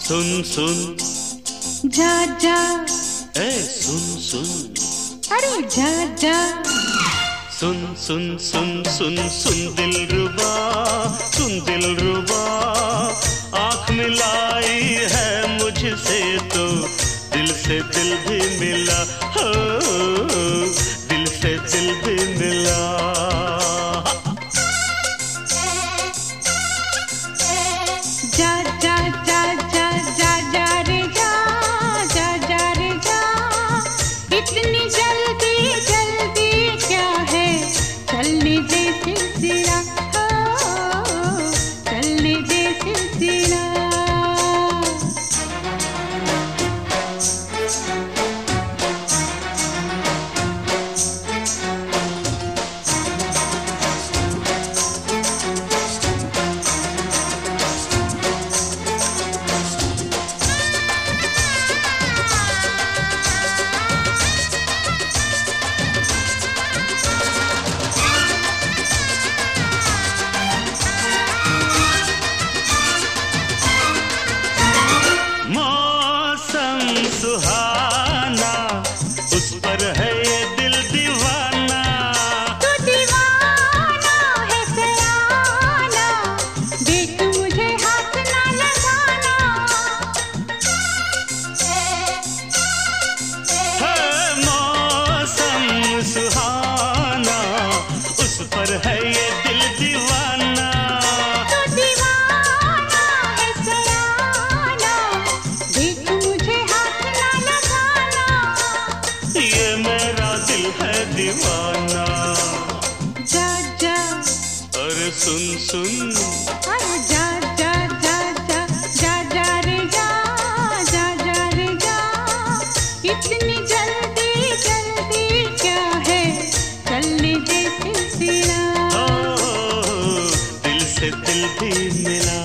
सुन सुन जा जा, ए सुन सुन, अरे जा जा, सुन सुन सुन सुन सुन दिलरुबा, सुन दिलरुबा, आँख मिलाई है मुझसे तो दिल से दिल भी मिला, हो दिल से दिल भी मिला। जा जा जा जा जा जा रे जा, जा जा रे जा, इतनी जल्दी जल्दी क्या है, चलने दे सिलसिला, हो चलने दे सिलसिला। सुहाना उस पर है ये दिल दीवाना, तू दीवाना है सयाना, देख मुझे हाथ ना लगाना। है मौसम सुहाना उस पर है ये दिल दीवाना, तू दीवाना है सयाना, देख मुझे हाथ ना लगाना। ये मेरा दिल है दीवाना। जा जा, अरे सुन सुन, अरे जा जा जा जा जा जा रे जा, जा जा रे जा, इतनी जल्दी जल्दी क्या है, चलने दे सिलसिला। ओ दिल से दिल भी मिला।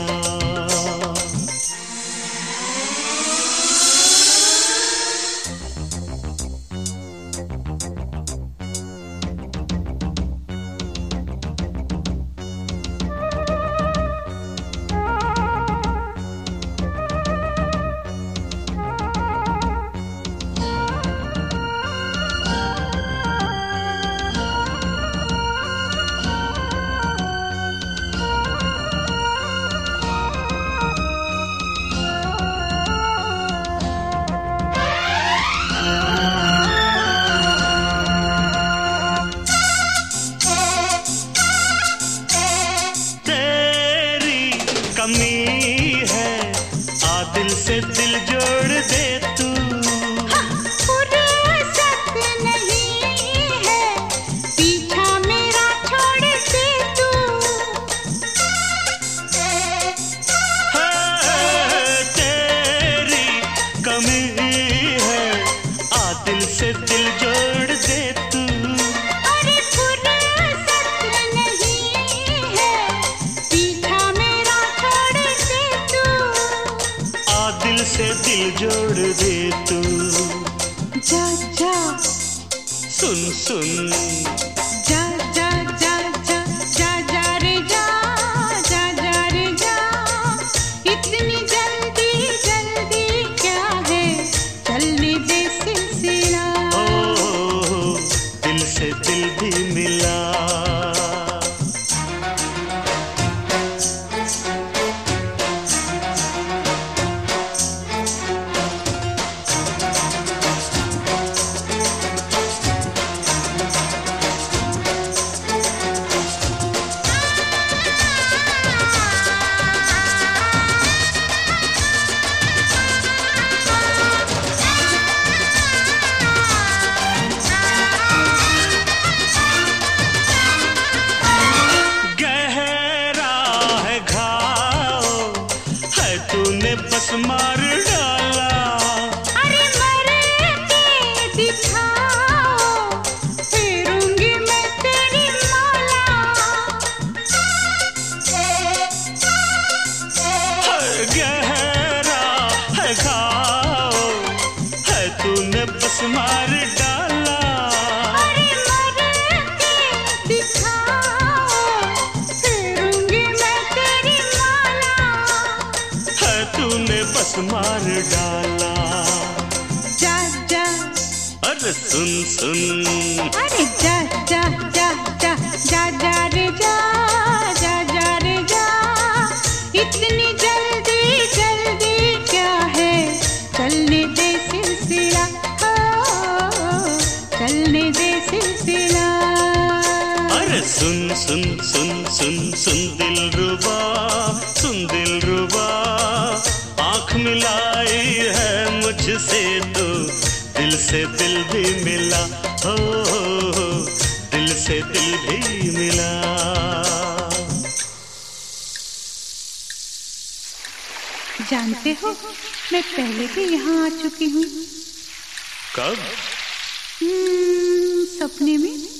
कमी है आ दिल से दिल जोड़ दे तू, फुर्सत नहीं है पीछा मेरा छोड़ दे तू। तेरी कमी है आ दिल से दिल जोड़ दे तू, अरे फुर्सत नहीं है पीछा मेरा छोड़ दे तू। दिल से दिल जोड़ दे तू। जा जा, सुन सुन, जा जा जा जा जा जा रे जा, जा जा रे जा, इतनी जल्दी जल्दी क्या है, चलने दे सिलसिला। ओ दिल से दिल भी मिला। बस मार डाला। जा जा, अरे सुन सुन, अरे जा जा जा जा जा जा रे जा, जा जा रे जा। इतनी जल्दी जल्दी क्या है, चलने दे सिलसिला, चलने दे सिलसिला। अरे सुन सुन सुन सुन सुन दिलरुबा, सुन दिलरुबा, आँख मिलाई है मुझसे तो दिल से दिल भी मिला, हो दिल से दिल भी मिला। जानते हो, मैं पहले भी यहाँ आ चुकी हूँ। कब? सपने में।